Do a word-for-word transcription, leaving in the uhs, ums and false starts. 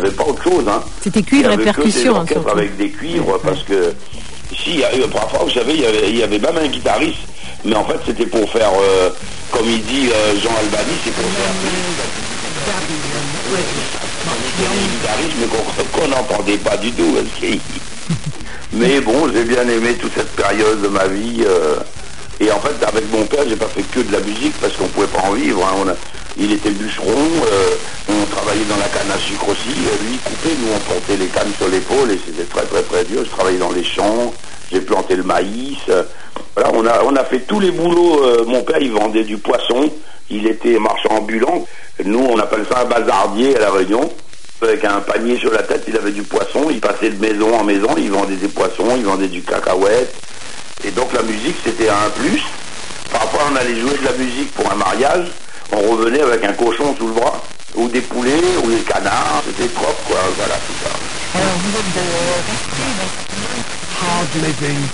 avait pas autre chose, hein. C'était cuivre et percussion. Surtout. Avec des cuivres, parce que ici, il y a eu, parfois, vous savez, il y avait, il y avait même un guitariste, mais en fait, c'était pour faire, euh, comme il dit euh, Jean Albani, c'est pour faire un guitariste, mais qu'on n'entendait pas du tout. Parce que... mais bon, j'ai bien aimé toute cette période de ma vie. Euh, et en fait, avec mon père, j'ai pas fait que de la musique, parce qu'on pouvait pas en vivre. Hein. On a, il était bûcheron, euh, on travaillait dans la canne à sucre aussi. Lui, il coupait, nous, on portait les cannes sur l'épaule, et c'était très, très, très dur. Je travaillais dans les champs, j'ai planté le maïs. Euh, voilà, on a, on a fait tous les boulots. Euh, mon père, il vendait du poisson. Il était marchand ambulant. Nous, on appelle ça un bazardier à La Réunion. Avec un panier sur la tête, il avait du poisson. Il passait de maison en maison. Il vendait des poissons, il vendait du cacahuète. Et donc, la musique, c'était un plus. Parfois, on allait jouer de la musique pour un mariage. On revenait avec un cochon sous le bras, ou des poulets, ou des canards. C'était propre, quoi. Voilà, tout ça. Alors, vous êtes de rester dans hard living.